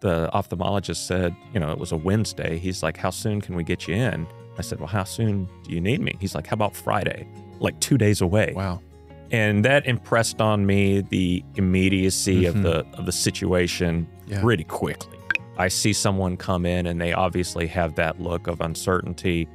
the ophthalmologist said, it was a Wednesday. He's like, how soon can we get you in? I said, well, how soon do you need me? He's like, how about Friday? Like 2 days away. Wow. And that impressed on me the immediacy of the situation pretty quickly. I see someone come in and they obviously have that look of uncertainty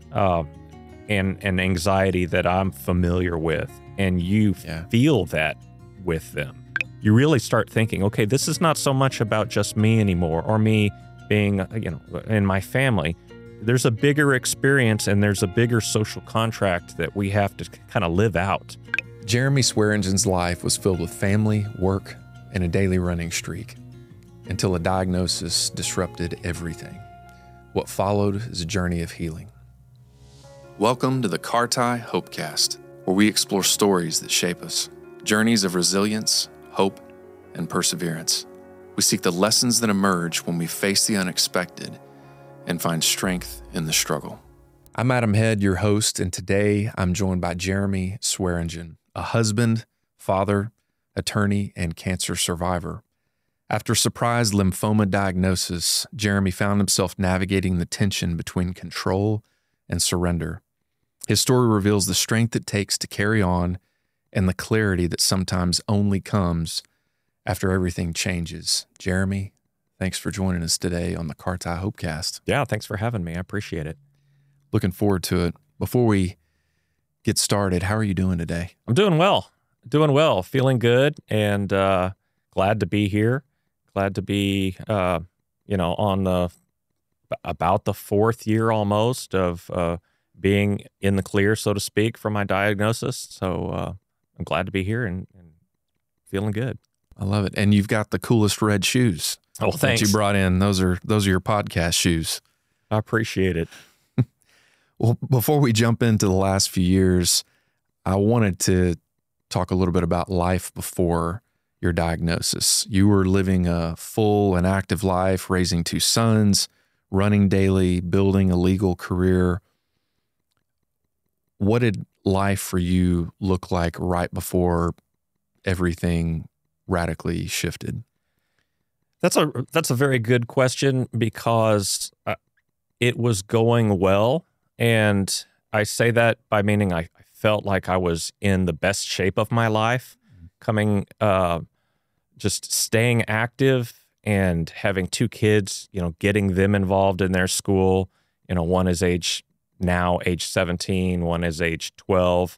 and anxiety that I'm familiar with. And you feel that with them. You really start thinking, okay, this is not so much about just me anymore or me being, in my family. There's a bigger experience and there's a bigger social contract that we have to kind of live out. Jeremy Swearengen's life was filled with family, work, and a daily running streak until a diagnosis disrupted everything. What followed is a journey of healing. Welcome to the Carti Hopecast, where we explore stories that shape us, journeys of resilience, hope, and perseverance. We seek the lessons that emerge when we face the unexpected and find strength in the struggle. I'm Adam Head, your host, and today I'm joined by Jeremy Swearengen, a husband, father, attorney, and cancer survivor. After a surprise lymphoma diagnosis, Jeremy found himself navigating the tension between control and surrender. His story reveals the strength it takes to carry on and the clarity that sometimes only comes after everything changes. Jeremy, thanks for joining us today on the Carti Hopecast. Yeah, thanks for having me. I appreciate it. Looking forward to it. Before we get started, how are you doing today? I'm doing well. Feeling good and glad to be here. Glad to be, on about the fourth year almost of being in the clear, so to speak, for my diagnosis. So I'm glad to be here and feeling good. I love it. And you've got the coolest red shoes. Oh, thanks. That you brought in. Those are your podcast shoes. I appreciate it. Well, before we jump into the last few years, I wanted to talk a little bit about life before your diagnosis. You were living a full and active life, raising 2 sons, running daily, building a legal career. What did life for you look like right before everything radically shifted? That's a very good question because it was going well. And I say that by meaning I felt like I was in the best shape of my life, just staying active and having 2 kids, getting them involved in their school. One is age 17, one is age 12.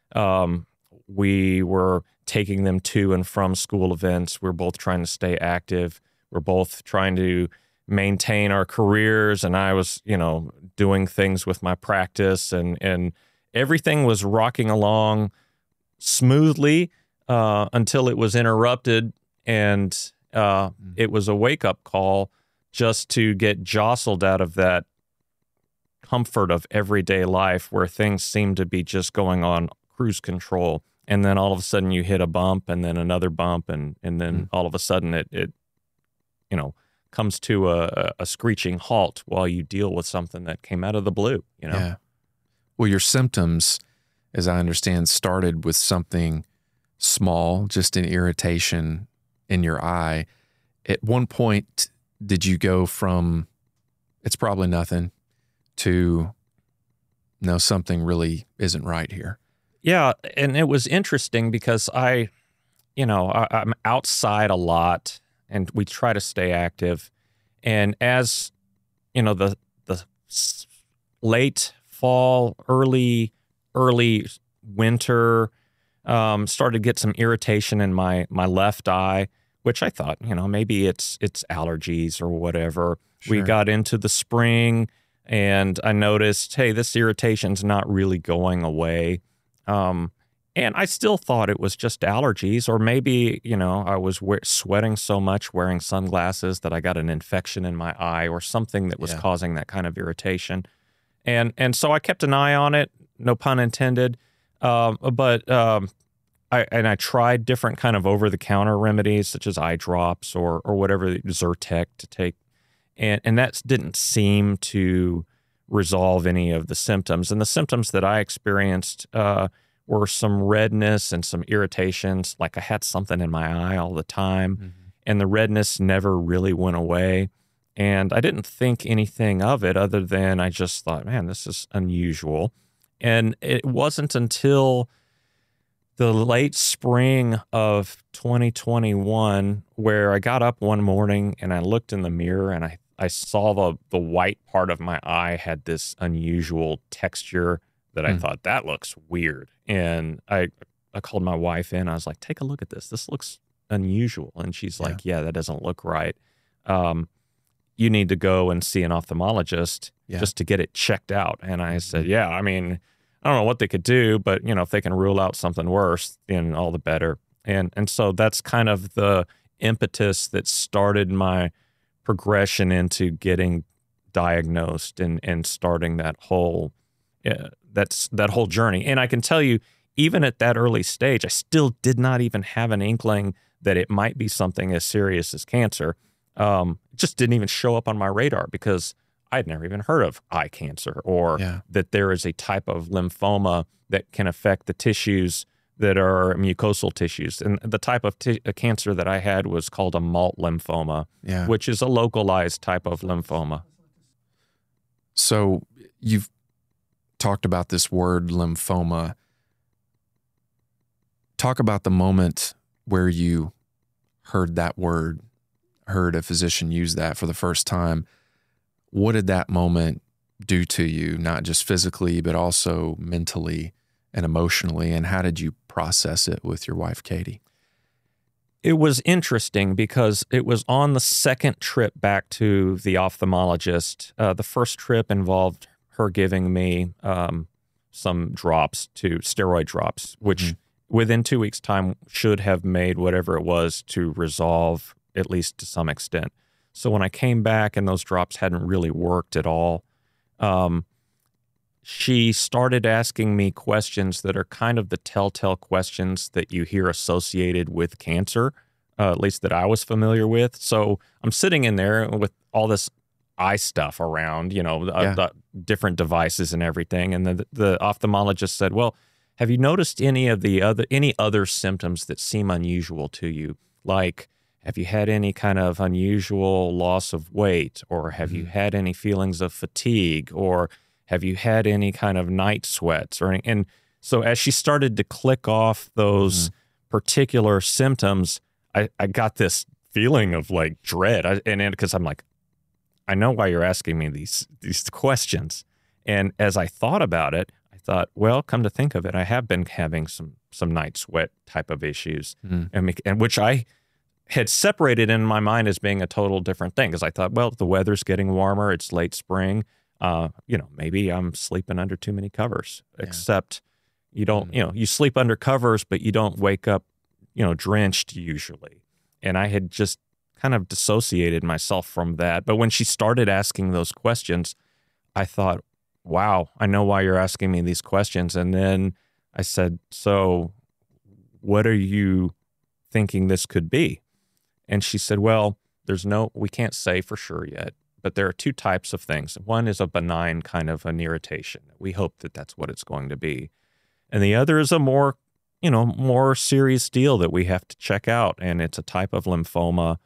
We were taking them to and from school events. We're both trying to stay active. We're both trying to maintain our careers, and I was, doing things with my practice, and everything was rocking along smoothly until it was interrupted, and it was a wake-up call just to get jostled out of that comfort of everyday life where things seem to be just going on cruise control, and then all of a sudden you hit a bump, and then another bump, and then all of a sudden it comes to a screeching halt while you deal with something that came out of the blue, Yeah. Well, your symptoms, as I understand, started with something small, just an irritation in your eye. At one point, did you go from, it's probably nothing, to, no, something really isn't right here? Yeah, and it was interesting because I'm outside a lot, and we try to stay active. And as, the late fall, early winter, started to get some irritation in my left eye, which I thought, maybe it's allergies or whatever. Sure. We got into the spring, and I noticed, hey, this irritation's not really going away. And I still thought it was just allergies, or maybe, I was sweating so much wearing sunglasses that I got an infection in my eye or something that was causing that kind of irritation. And so I kept an eye on it, no pun intended. But I tried different kind of over-the-counter remedies such as eye drops or whatever, Zyrtec to take. And that didn't seem to resolve any of the symptoms. And the symptoms that I experienced were some redness and some irritations, like I had something in my eye all the time. Mm-hmm. and the redness never really went away. And I didn't think anything of it other than I just thought, man, this is unusual. And it wasn't until the late spring of 2021 where I got up one morning and I looked in the mirror and I saw the white part of my eye had this unusual texture that I thought, that looks weird. And I called my wife in. I was like, take a look at this. This looks unusual. And she's like, yeah, that doesn't look right. You need to go and see an ophthalmologist just to get it checked out. And I said, yeah, I mean, I don't know what they could do, but if they can rule out something worse, then all the better. And so that's kind of the impetus that started my progression into getting diagnosed and starting that whole that whole journey. And I can tell you, even at that early stage, I still did not even have an inkling that it might be something as serious as cancer. It just didn't even show up on my radar because I'd never even heard of eye cancer or that there is a type of lymphoma that can affect the tissues that are mucosal tissues. And the type of cancer that I had was called a Malt lymphoma, which is a localized type of lymphoma. So you've talked about this word lymphoma. Talk about the moment where you heard that word, heard a physician use that for the first time. What did that moment do to you, not just physically, but also mentally and emotionally? And how did you process it with your wife, Katie? It was interesting because it was on the second trip back to the ophthalmologist. The first trip involved her giving me some drops, steroid drops, which within 2 weeks' time should have made whatever it was to resolve, at least to some extent. So when I came back and those drops hadn't really worked at all, she started asking me questions that are kind of the telltale questions that you hear associated with cancer, at least that I was familiar with. So I'm sitting in there with all this eye stuff around, the different devices and everything. And the ophthalmologist said, well, have you noticed any other symptoms that seem unusual to you? Like, have you had any kind of unusual loss of weight, or have you had any feelings of fatigue, or have you had any kind of night sweats? And so as she started to click off those particular symptoms, I got this feeling of like dread. Because I'm like, I know why you're asking me these questions. And as I thought about it, I thought, well, come to think of it, I have been having some night sweat type of issues, and which I had separated in my mind as being a total different thing. Because I thought, well, the weather's getting warmer, it's late spring, maybe I'm sleeping under too many covers. Except you don't, you sleep under covers, but you don't wake up, drenched usually. And I had just kind of dissociated myself from that. But when she started asking those questions, I thought, wow, I know why you're asking me these questions. And then I said, so what are you thinking this could be? And she said, well, we can't say for sure yet, but there are two types of things. One is a benign kind of an irritation. We hope that that's what it's going to be. And the other is a more serious deal that we have to check out. And it's a type of lymphoma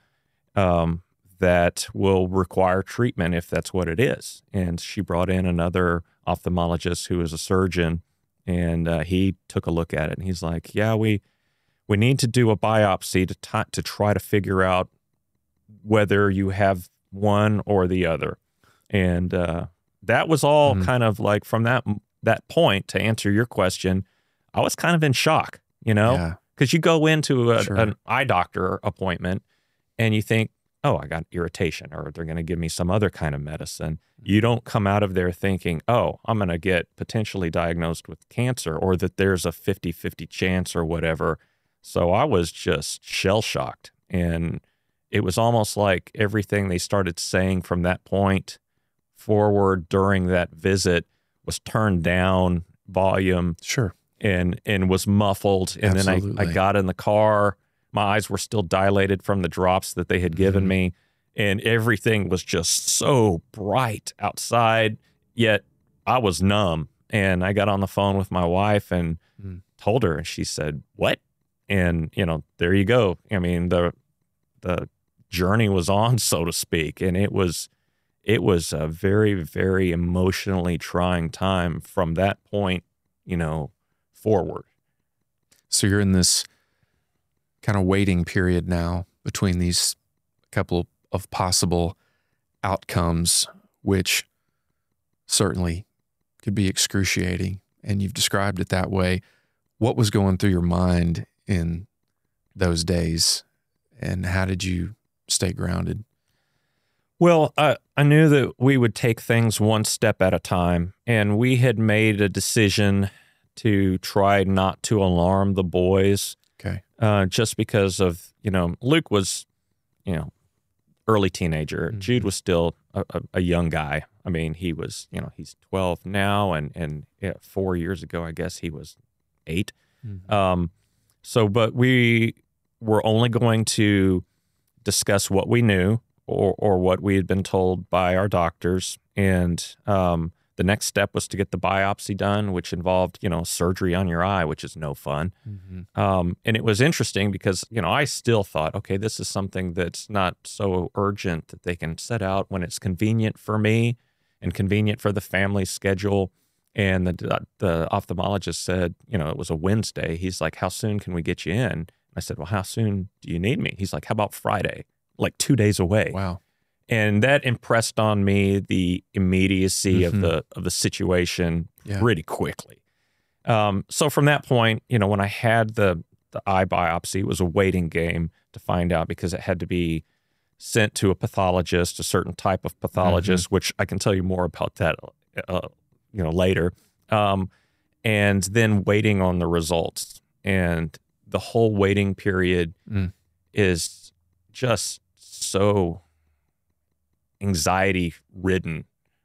that will require treatment if that's what it is. And she brought in another ophthalmologist who is a surgeon, and he took a look at it. And he's like, yeah, we need to do a biopsy to try to figure out whether you have one or the other. And that was all kind of like from that point, to answer your question, I was kind of in shock, because you go into an eye doctor appointment and you think, oh, I got irritation, or they're going to give me some other kind of medicine. You don't come out of there thinking, oh, I'm going to get potentially diagnosed with cancer, or that there's a 50-50 chance or whatever. So I was just shell-shocked. And it was almost like everything they started saying from that point forward during that visit was turned down volume. Sure. And was muffled. And Absolutely. Then I got in the car. My eyes were still dilated from the drops that they had given me. And everything was just so bright outside, yet I was numb. And I got on the phone with my wife and told her, and she said, what? And, there you go. I mean, the the journey was on, so to speak. And it was a very, very emotionally trying time from that point, forward. So you're in this kind of waiting period now between these couple of possible outcomes, which certainly could be excruciating. And you've described it that way. What was going through your mind in those days, and how did you stay grounded? Well, I knew that we would take things one step at a time, and we had made a decision to try not to alarm the boys. Okay. Just because of, Luke was, early teenager. Mm-hmm. Jude was still a young guy. I mean, he was, he's 12 now, and 4 years ago, I guess he was 8. Mm-hmm. But we were only going to discuss what we knew or what we had been told by our doctors. And the next step was to get the biopsy done, which involved, surgery on your eye, which is no fun. Mm-hmm. And it was interesting because, I still thought, okay, this is something that's not so urgent that they can set out when it's convenient for me and convenient for the family schedule. And the ophthalmologist said, it was a Wednesday. He's like, how soon can we get you in? I said, well, how soon do you need me? He's like, how about Friday? Like 2 days away. Wow. And that impressed on me the immediacy Mm-hmm. of the situation pretty quickly. So from that point, when I had the eye biopsy, it was a waiting game to find out because it had to be sent to a pathologist, a certain type of pathologist, Mm-hmm. which I can tell you more about that, later. And then waiting on the results. And the whole waiting period is just so anxiety ridden.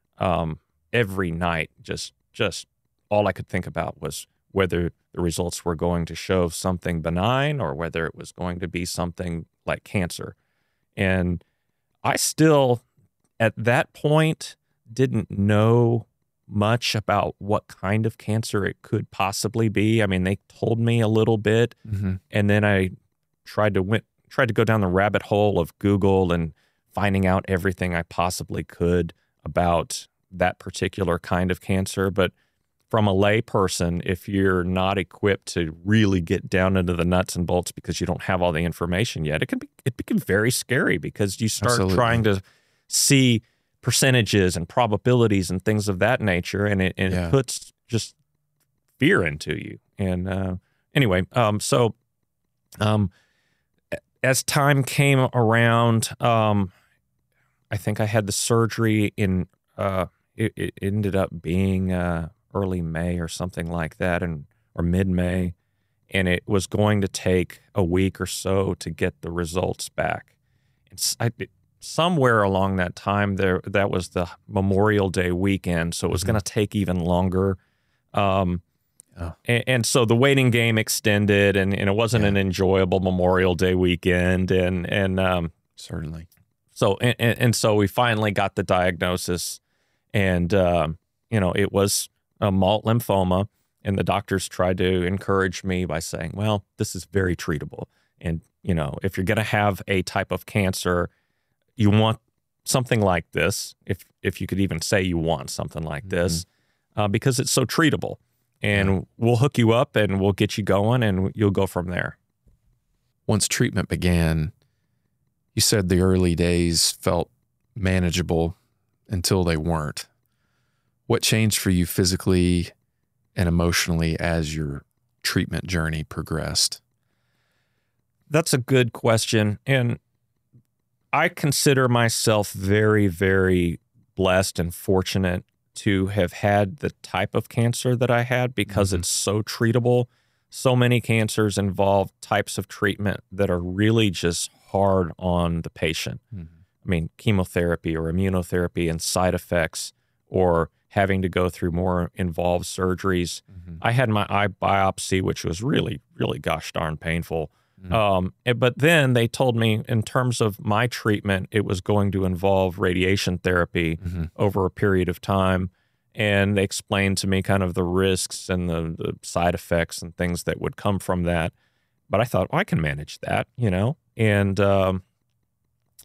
Every night, just all I could think about was whether the results were going to show something benign or whether it was going to be something like cancer. And I still, at that point, didn't know much about what kind of cancer it could possibly be. I mean, they told me a little bit, and then I tried to go down the rabbit hole of Google and finding out everything I possibly could about that particular kind of cancer. But from a lay person, if you're not equipped to really get down into the nuts and bolts because you don't have all the information yet, it becomes very scary because you start Absolutely. trying to see percentages and probabilities and things of that nature, and it puts just fear into you. And anyway, as time came around, I think I had the surgery in it ended up being early May or something like that, or mid-May, and it was going to take a week or so to get the results back. Somewhere along that time, that was the Memorial Day weekend, so it was going to take even longer. And so the waiting game extended, and it wasn't an enjoyable Memorial Day weekend, and Certainly. So so we finally got the diagnosis, and it was a malt lymphoma, and the doctors tried to encourage me by saying, well, this is very treatable, and if you're going to have a type of cancer, you want something like this, if you could even say you want something like this, because it's so treatable. And we'll hook you up and we'll get you going and you'll go from there. Once treatment began, you said the early days felt manageable until they weren't. What changed for you physically and emotionally as your treatment journey progressed? That's a good question. And I consider myself very, very blessed and fortunate to have had the type of cancer that I had because it's so treatable. So many cancers involve types of treatment that are really just hard on the patient. I mean, chemotherapy or immunotherapy and side effects, or having to go through more involved surgeries. I had my eye biopsy, which was really, really gosh darn painful. But then they told me in terms of my treatment, it was going to involve radiation therapy over a period of time. And they explained to me kind of the risks and the side effects and things that would come from that. But I thought, well, I can manage that, And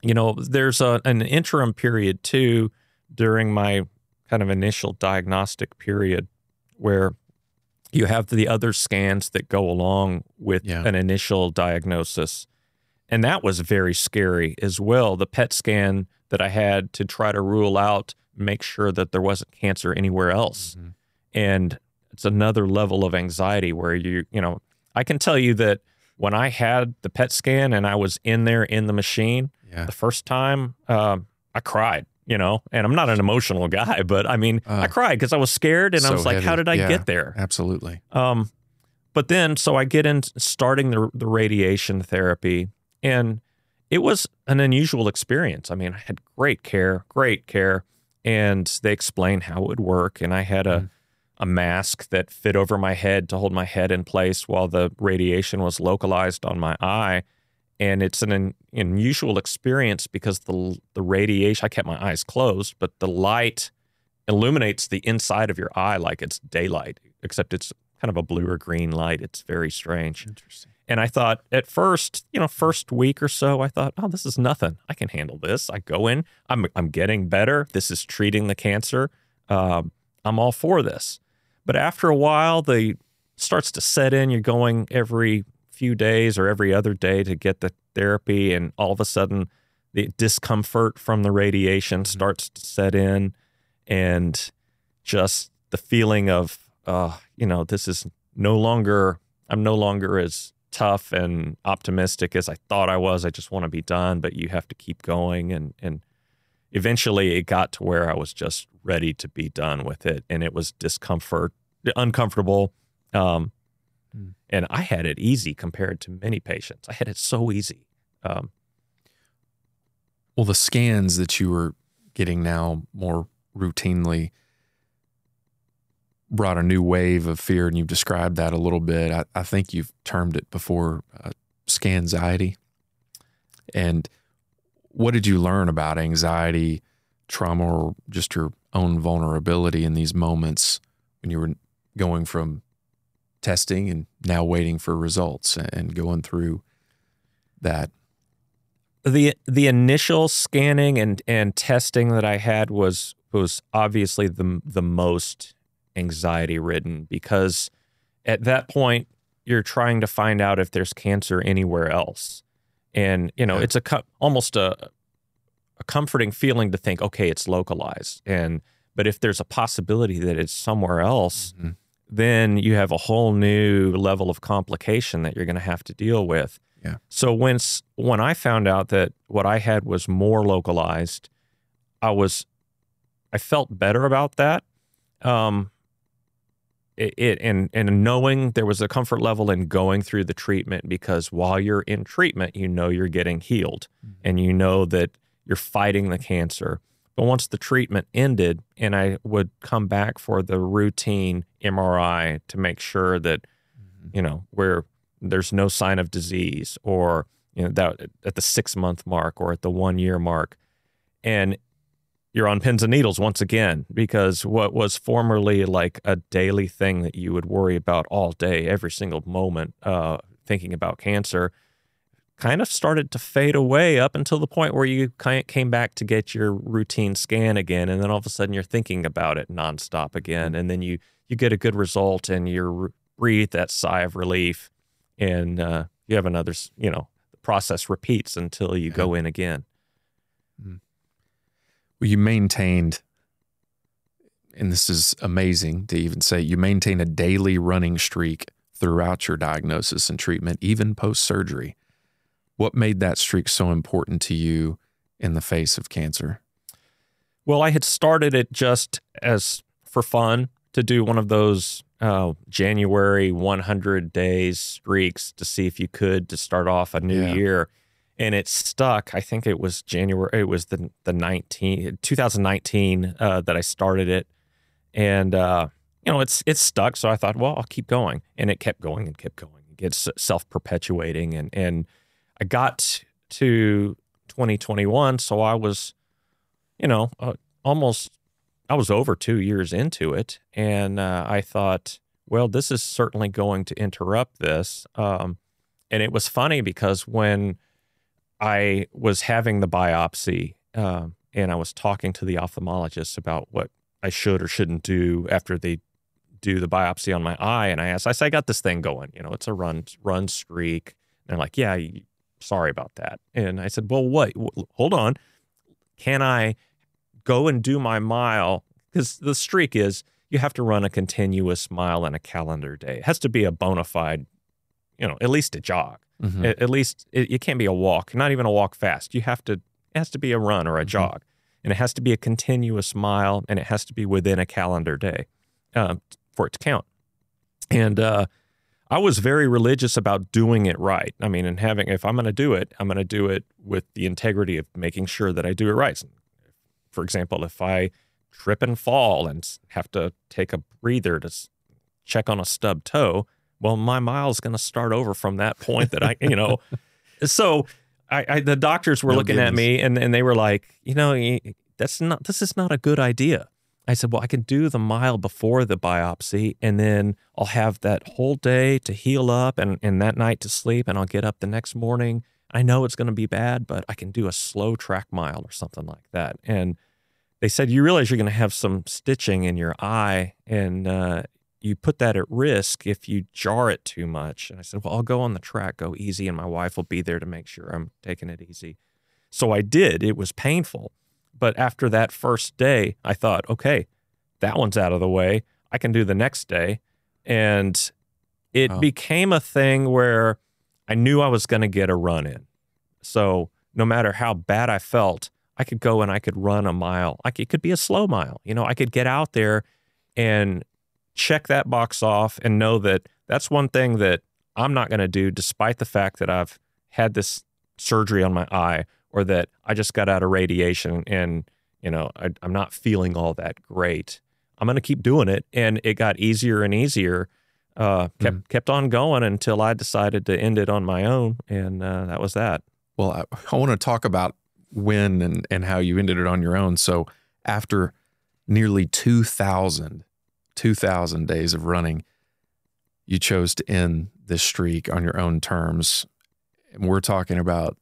there's an interim period too during my kind of initial diagnostic period where you have the other scans that go along with an initial diagnosis. And that was very scary as well. The PET scan that I had to try to rule out, make sure that there wasn't cancer anywhere else. Mm-hmm. And it's another level of anxiety where I can tell you that when I had the PET scan and I was in there in the machine, the first time, I cried, and I'm not an emotional guy, but I mean, I cried because I was scared and I was like, heavy. How did I get there? Absolutely. But then, so I get in starting the radiation therapy, and it was an unusual experience. I mean, I had great care, and they explained how it would work. And I had a mask that fit over my head to hold my head in place while the radiation was localized on my eye. And it's an unusual experience because the radiation, I kept my eyes closed, but the light illuminates the inside of your eye like it's daylight, except it's kind of a blue or green light. It's very strange. Interesting. And I thought at first, first week or so, I thought, oh, this is nothing. I can handle this. I go in, I'm getting better. This is treating the cancer. I'm all for this. But after a while, starts to set in. You're going every few days or every other day to get the therapy, and all of a sudden, the discomfort from the radiation starts to set in, and just the feeling of, this is no longer. I'm no longer as tough and optimistic as I thought I was. I just want to be done, but you have to keep going. And eventually it got to where I was just ready to be done with it. And it was uncomfortable. And I had it easy compared to many patients. I had it so easy. Well, the scans that you were getting now more routinely brought a new wave of fear, and you've described that a little bit. I think you've termed it before scanxiety. And what did you learn about anxiety, trauma, or just your own vulnerability in these moments when you were going from testing and now waiting for results and going through that? The initial scanning and testing that I had was obviously the most anxiety ridden, because at that point you're trying to find out if there's cancer anywhere else. And, it's almost a comforting feeling to think, okay, it's localized. But if there's a possibility that it's somewhere else, then you have a whole new level of complication that you're going to have to deal with. Yeah. So when I found out that what I had was more localized, I felt better about that. And knowing there was a comfort level in going through the treatment, because while you're in treatment, you're getting healed, and that you're fighting the cancer. But once the treatment ended and I would come back for the routine MRI to make sure that, where there's no sign of disease, or, that at the 6-month mark or at the 1-year mark, and you're on pins and needles once again, because what was formerly like a daily thing that you would worry about all day, every single moment, thinking about cancer, kind of started to fade away up until the point where you came back to get your routine scan again. And then all of a sudden you're thinking about it nonstop again. And then you get a good result and you breathe that sigh of relief, and you have another, the process repeats until you go in again. Well, you maintained, and this is amazing to even say, you maintained a daily running streak throughout your diagnosis and treatment, even post-surgery. What made that streak so important to you in the face of cancer? Well, I had started it just as for fun, to do one of those January 100 days streaks to see if you could, to start off a new year. And it stuck. I think it was January. It was the 2019 that I started it, and it's stuck. So I thought, well, I'll keep going, and it kept going and kept going. It gets self-perpetuating, and I got to 2021. So I was, I was over 2 years into it, and I thought, well, this is certainly going to interrupt this. And it was funny because when I was having the biopsy, and I was talking to the ophthalmologist about what I should or shouldn't do after they do the biopsy on my eye. And I said, I got this thing going, it's a run streak. And they're like, yeah, sorry about that. And I said, well, what? Hold on. Can I go and do my mile? Because the streak is you have to run a continuous mile in a calendar day. It has to be a bona fide, at least a jog. Mm-hmm. At least it can't be a walk, not even a walk fast. It has to be a run or a jog. And it has to be a continuous mile, and it has to be within a calendar day for it to count. And I was very religious about doing it right. I mean, if I'm going to do it, I'm going to do it with the integrity of making sure that I do it right. For example, if I trip and fall and have to take a breather to check on a stub toe, well, my mile's going to start over from that point that So the doctors were looking at me and they were like, this is not a good idea. I said, well, I can do the mile before the biopsy, and then I'll have that whole day to heal up and that night to sleep, and I'll get up the next morning. I know it's going to be bad, but I can do a slow track mile or something like that. And they said, you realize you're going to have some stitching in your eye, and you put that at risk if you jar it too much. And I said, well, I'll go on the track, go easy, and my wife will be there to make sure I'm taking it easy. So I did. It was painful. But after that first day, I thought, okay, that one's out of the way. I can do the next day. And it became a thing where I knew I was going to get a run in. So no matter how bad I felt, I could go and I could run a mile. It could be a slow mile. I could get out there and check that box off and know that that's one thing that I'm not going to do, despite the fact that I've had this surgery on my eye, or that I just got out of radiation and, I'm not feeling all that great. I'm going to keep doing it. And it got easier and easier, kept on going until I decided to end it on my own. And that was that. Well, I want to talk about when and how you ended it on your own. So after nearly 2,000 days of running, you chose to end this streak on your own terms. And we're talking about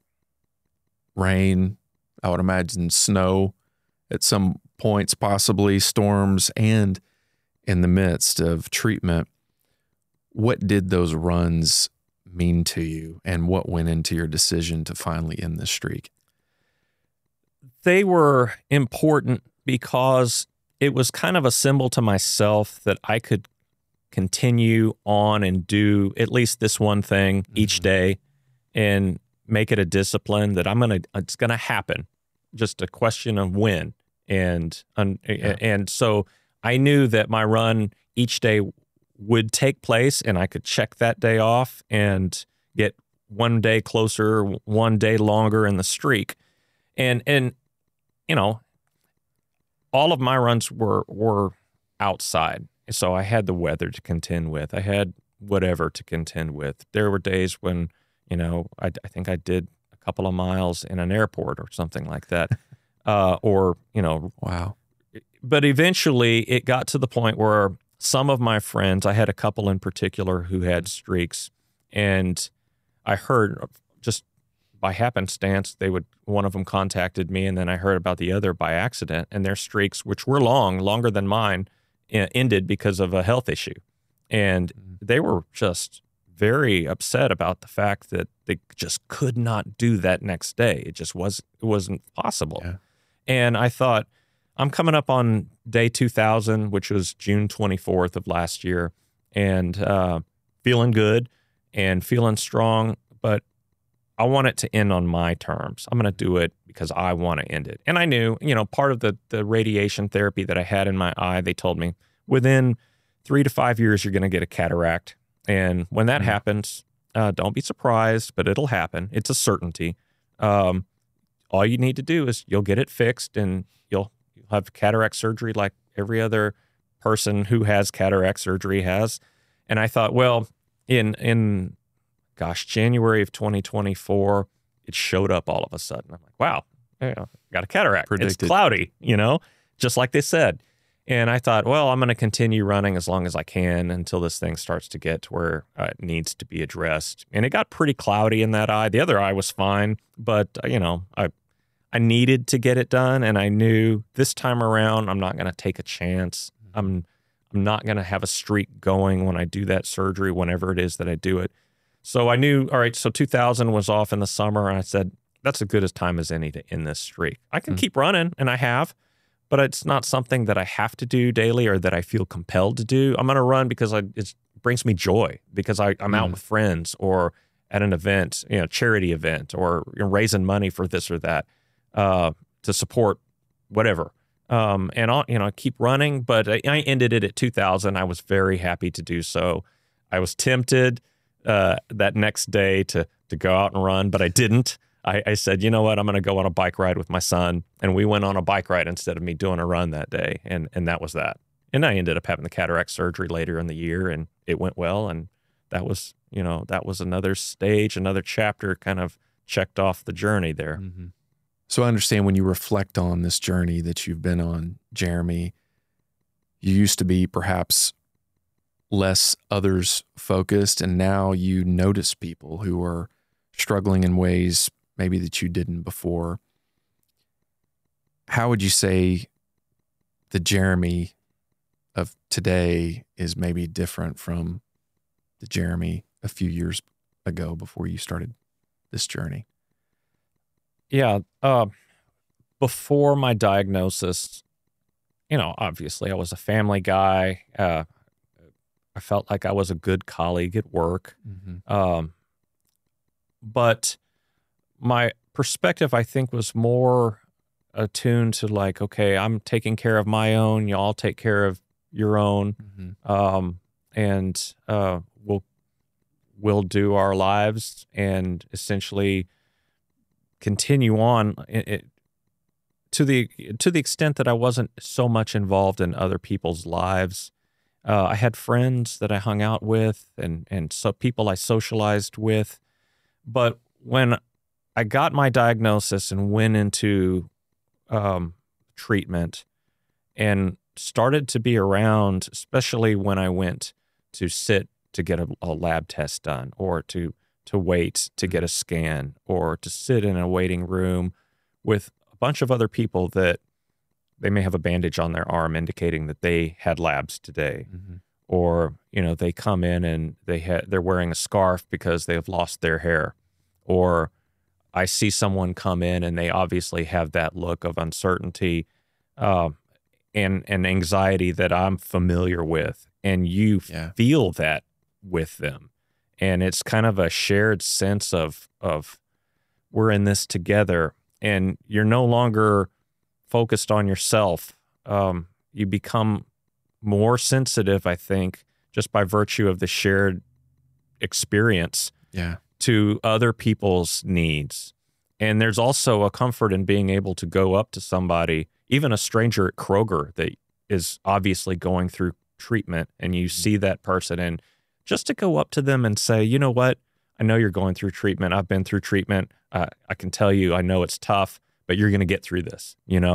rain, I would imagine snow at some points, possibly storms, and in the midst of treatment. What did those runs mean to you, and what went into your decision to finally end this streak? They were important because it was kind of a symbol to myself that I could continue on and do at least this one thing each day and make it a discipline that it's going to happen. Just a question of when. And so I knew that my run each day would take place, and I could check that day off and get one day closer, one day longer in the streak. And all of my runs were outside. So I had the weather to contend with. I had whatever to contend with. There were days when, I think I did a couple of miles in an airport or something like that. Wow. But eventually it got to the point where some of my friends, I had a couple in particular who had streaks, and I heard just by happenstance, one of them contacted me, and then I heard about the other by accident, and their streaks, which were longer than mine, ended because of a health issue. And they were just very upset about the fact that they just could not do that next day. It wasn't possible. Yeah. And I thought, I'm coming up on day 2000, which was June 24th of last year, and feeling good and feeling strong, but I want it to end on my terms. I'm going to do it because I want to end it. And I knew, part of the radiation therapy that I had in my eye, they told me within 3 to 5 years, you're going to get a cataract. And when that happens, don't be surprised, but it'll happen. It's a certainty. All you need to do is you'll get it fixed, and you'll have cataract surgery like every other person who has cataract surgery has. And I thought, well, in January of 2024, it showed up all of a sudden. I'm like, wow, got a cataract. Predicted. It's cloudy, just like they said. And I thought, well, I'm going to continue running as long as I can until this thing starts to get to where it needs to be addressed. And it got pretty cloudy in that eye. The other eye was fine, but I needed to get it done, and I knew this time around I'm not going to take a chance. I'm not going to have a streak going when I do that surgery, whenever it is that I do it. So I knew, all right, so 2000 was off in the summer, and I said, that's as good a time as any to end this streak. I can keep running, and I have, but it's not something that I have to do daily or that I feel compelled to do. I'm going to run because it brings me joy, because I'm out with friends or at an event, charity event, or raising money for this or that to support whatever. And I keep running, but I ended it at 2000. I was very happy to do so. I was tempted that next day to go out and run, but I didn't. I said, you know what, I'm going to go on a bike ride with my son. And we went on a bike ride instead of me doing a run that day. And that was that. And I ended up having the cataract surgery later in the year, and it went well. And that was another stage, another chapter kind of checked off the journey there. Mm-hmm. So I understand when you reflect on this journey that you've been on, Jeremy, you used to be perhaps less others focused, and now you notice people who are struggling in ways maybe that you didn't before. How would you say the Jeremy of today is maybe different from the Jeremy a few years ago before you started this journey? Yeah. Before my diagnosis, obviously I was a family guy. I felt like I was a good colleague at work. Mm-hmm. But my perspective, I think, was more attuned to like, okay, I'm taking care of my own. Y'all take care of your own. Mm-hmm. And we'll do our lives and essentially continue on to the extent that I wasn't so much involved in other people's lives. I had friends that I hung out with and so people I socialized with. But when I got my diagnosis and went into treatment and started to be around, especially when I went to sit to get a lab test done, or to wait to get a scan, or to sit in a waiting room with a bunch of other people that they may have a bandage on their arm indicating that they had labs today. Mm-hmm. Or, they come in and they're wearing a scarf because they have lost their hair. Or I see someone come in and they obviously have that look of uncertainty and anxiety that I'm familiar with. And you feel that with them. And it's kind of a shared sense of we're in this together, and you're no longer focused on yourself. You become more sensitive, I think, just by virtue of the shared experience to other people's needs. And there's also a comfort in being able to go up to somebody, even a stranger at Kroger that is obviously going through treatment, and you see that person, and just to go up to them and say, you know what, I know you're going through treatment. I've been through treatment. I can tell you, I know it's tough, but you're going to get through this.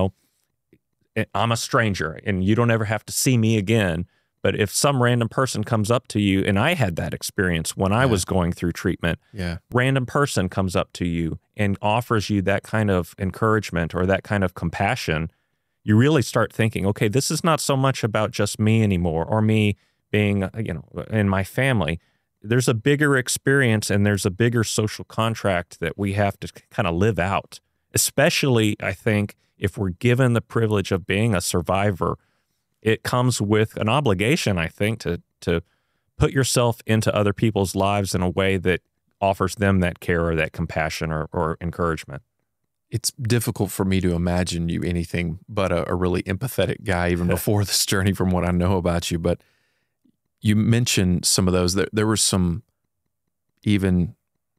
I'm a stranger and you don't ever have to see me again. But if some random person comes up to you, and I had that experience when I was going through treatment, random person comes up to you and offers you that kind of encouragement or that kind of compassion, you really start thinking, okay, this is not so much about just me anymore, or me being, in my family. There's a bigger experience and there's a bigger social contract that we have to kind of live out, especially, I think, if we're given the privilege of being a survivor. It comes with an obligation, I think, to put yourself into other people's lives in a way that offers them that care or that compassion or encouragement. It's difficult for me to imagine you anything but a really empathetic guy, even before this journey, from what I know about you. But you mentioned some of those. There were some even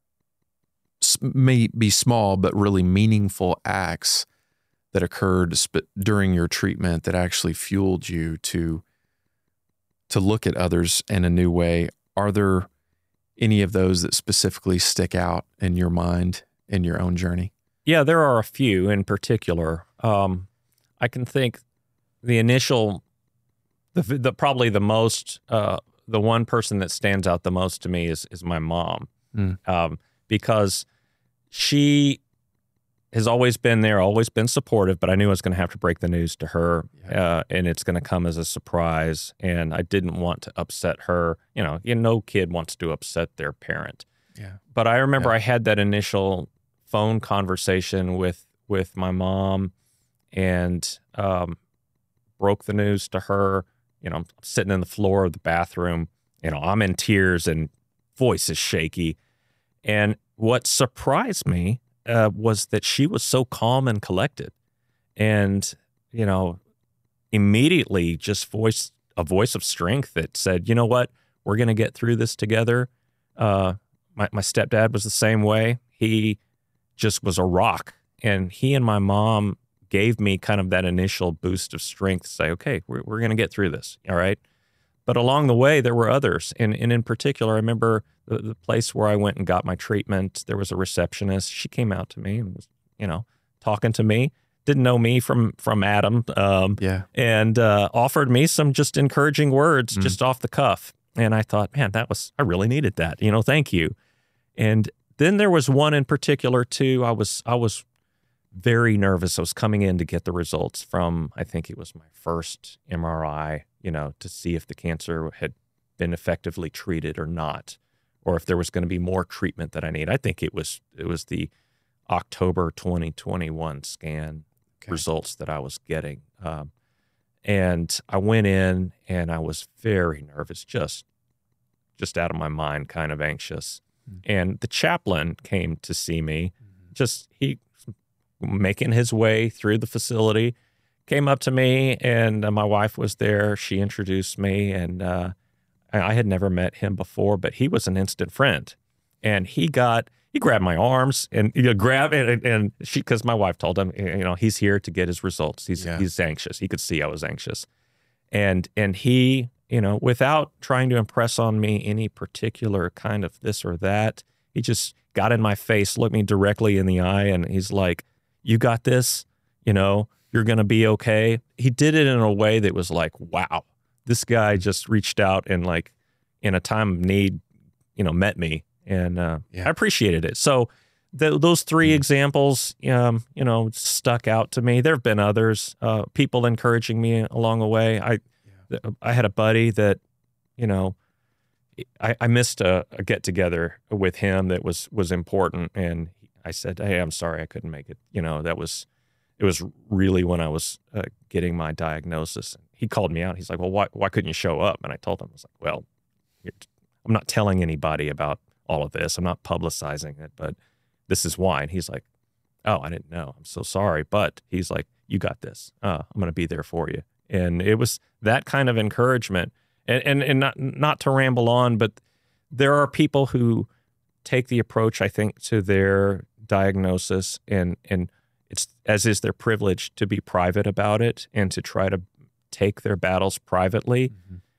may be small but really meaningful acts that occurred during your treatment that actually fueled you to look at others in a new way. Are there any of those that specifically stick out in your mind in your own journey? Yeah, there are a few in particular. I can think the initial the probably the most the one person that stands out the most to me is my mom, because she has always been there, always been supportive, but I knew I was going to have to break the news to her, and it's going to come as a surprise, and I didn't want to upset her. No kid wants to upset their parent. Yeah. But I remember I had that initial phone conversation with my mom, and broke the news to her. I'm sitting in the floor of the bathroom. I'm in tears and voice is shaky. And what surprised me was that she was so calm and collected, and immediately just voiced a voice of strength that said, "You know what? We're going to get through this together." My stepdad was the same way. He just was a rock, and he and my mom gave me kind of that initial boost of strength to say, "Okay, we're going to get through this, all right?" But along the way, there were others, and in particular, I remember the place where I went and got my treatment. There was a receptionist. She came out to me and was, talking to me. Didn't know me from Adam, and offered me some just encouraging words just off the cuff. And I thought, man, I really needed that. Thank you. And then there was one in particular too. I was very nervous. I was coming in to get the results from, I think it was my first MRI, to see if the cancer had been effectively treated or not, or if there was going to be more treatment that I need. I think it was the October 2021 scan results that I was getting. And I went in and I was very nervous, just out of my mind, kind of anxious. And the chaplain came to see me, he making his way through the facility, came up to me, and my wife was there. She introduced me, and I had never met him before, but he was an instant friend. And he grabbed my arms and because my wife told him, he's here to get his results. He's anxious. He could see I was anxious. And he, without trying to impress on me any particular kind of this or that, he just got in my face, looked me directly in the eye, and he's like, "You got this, you're going to be okay." He did it in a way that was like, wow, this guy just reached out and like in a time of need, met me. And I appreciated it. So those three examples, stuck out to me. There have been others, people encouraging me along the way. I had a buddy that, I missed a get together with him that was important. And I said, "Hey, I'm sorry I couldn't make it." It was really when I was getting my diagnosis. He called me out. He's like, "Well, why couldn't you show up?" And I told him, I was like, "Well, I'm not telling anybody about all of this. I'm not publicizing it, but this is why." And he's like, "Oh, I didn't know. I'm so sorry." But he's like, "You got this. I'm going to be there for you." And it was that kind of encouragement. And not to ramble on, but there are people who take the approach, I think, to their diagnosis, and it's as is their privilege to be private about it and to try to take their battles privately.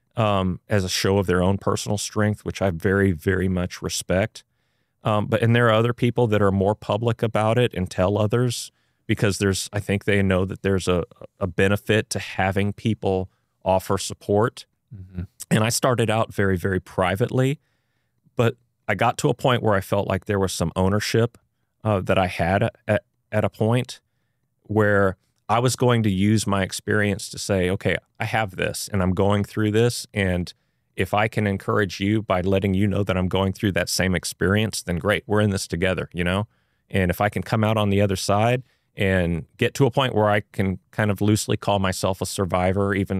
As a show of their own personal strength, which I very, very much respect. And there are other people that are more public about it and tell others because I think they know that there's a benefit to having people offer support. And I started out very, very privately, but I got to a point where I felt like there was some ownership that I had at a point where I was going to use my experience to say, "Okay, I have this and I'm going through this. And if I can encourage you by letting you know that I'm going through that same experience, then great, we're in this together, And if I can come out on the other side and get to a point where I can kind of loosely call myself a survivor, even,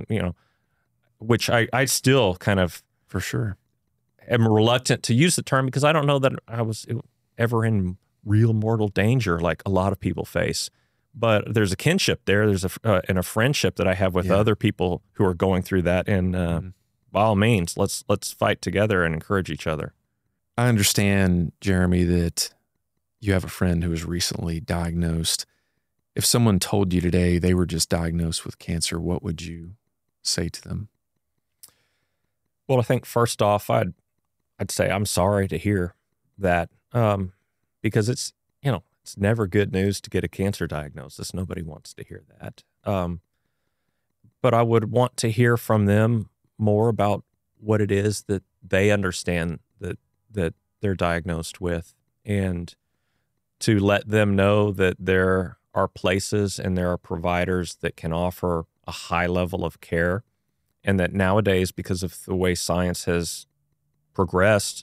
which I still kind of, for sure, am reluctant to use the term because I don't know that I was ever in real mortal danger like a lot of people face. But there's a kinship there. There's a friendship that I have with other people who are going through that. And by all means, let's fight together and encourage each other. I understand, Jeremy, that you have a friend who was recently diagnosed. If someone told you today they were just diagnosed with cancer, what would you say to them? Well, I think first off, I'd say I'm sorry to hear that because it's never good news to get a cancer diagnosis. Nobody wants to hear that. but I would want to hear from them more about what it is that they understand that they're diagnosed with, and to let them know that there are places and there are providers that can offer a high level of care, and that nowadays, because of the way science has progressed,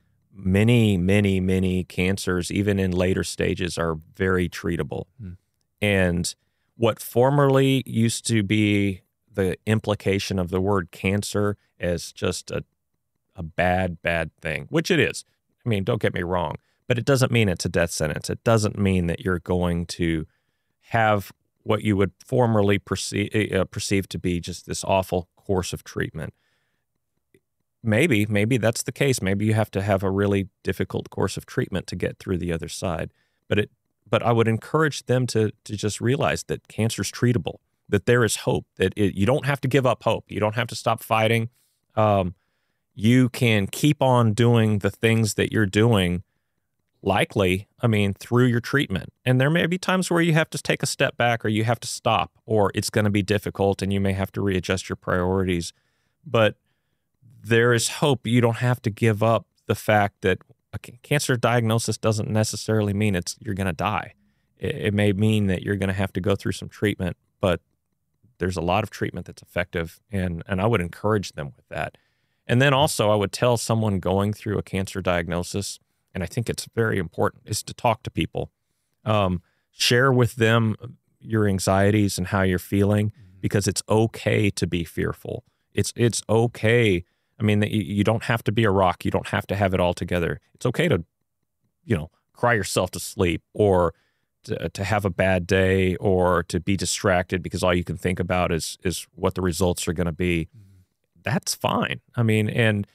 many cancers, even in later stages, are very treatable. And what formerly used to be the implication of the word cancer as just a bad thing, which it is. I mean, don't get me wrong, but it doesn't mean it's a death sentence. It doesn't mean that you're going to have what you would formerly perceive to be just this awful course of treatment. Maybe that's the case. Maybe you have to have a really difficult course of treatment to get through the other side. But I would encourage them to just realize that cancer's treatable, that there is hope, that you don't have to give up hope. You don't have to stop fighting. You can keep on doing the things that you're doing, likely, through your treatment. And there may be times where you have to take a step back, or you have to stop, or it's going to be difficult and you may have to readjust your priorities. But there is hope. You don't have to give up the fact that a cancer diagnosis doesn't necessarily mean you're going to die. It may mean that you're going to have to go through some treatment, but there's a lot of treatment that's effective, and I would encourage them with that. And then also I would tell someone going through a cancer diagnosis, and I think it's very important, is to talk to people. Share with them your anxieties and how you're feeling, because it's okay to be fearful. It's okay. You don't have to be a rock. You don't have to have it all together. It's okay to, cry yourself to sleep, or to have a bad day, or to be distracted because all you can think about is what the results are going to be. That's fine. And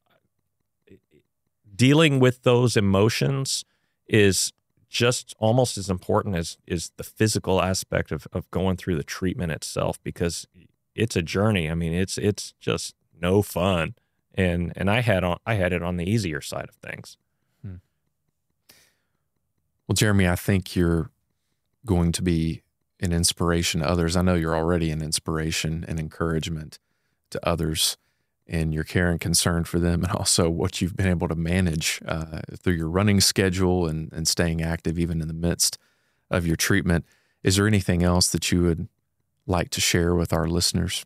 dealing with those emotions is just almost as important as the physical aspect of going through the treatment itself, because it's a journey. It's just no fun. And I had it on the easier side of things. Well, Jeremy, I think you're going to be an inspiration to others. I know you're already an inspiration and encouragement to others in your care and concern for them, and also what you've been able to manage through your running schedule and staying active even in the midst of your treatment. Is there anything else that you would like to share with our listeners?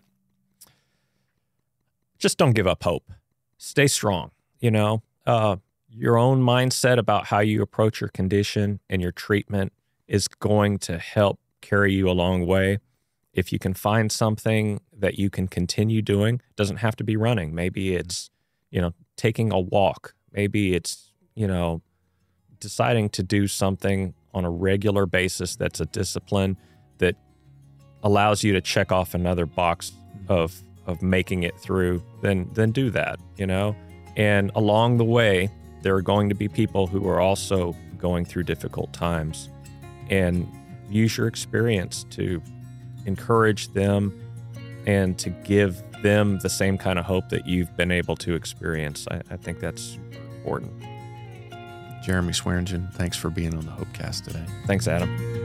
Just don't give up hope. Stay strong. Your own mindset about how you approach your condition and your treatment is going to help carry you a long way. If you can find something that you can continue doing, it doesn't have to be running. Maybe it's, taking a walk. Maybe it's, deciding to do something on a regular basis that's a discipline that allows you to check off another box of making it through, then do that, And along the way, there are going to be people who are also going through difficult times, and use your experience to encourage them and to give them the same kind of hope that you've been able to experience. I think that's super important. Jeremy Swearingen, thanks for being on the Hopecast today. Thanks, Adam.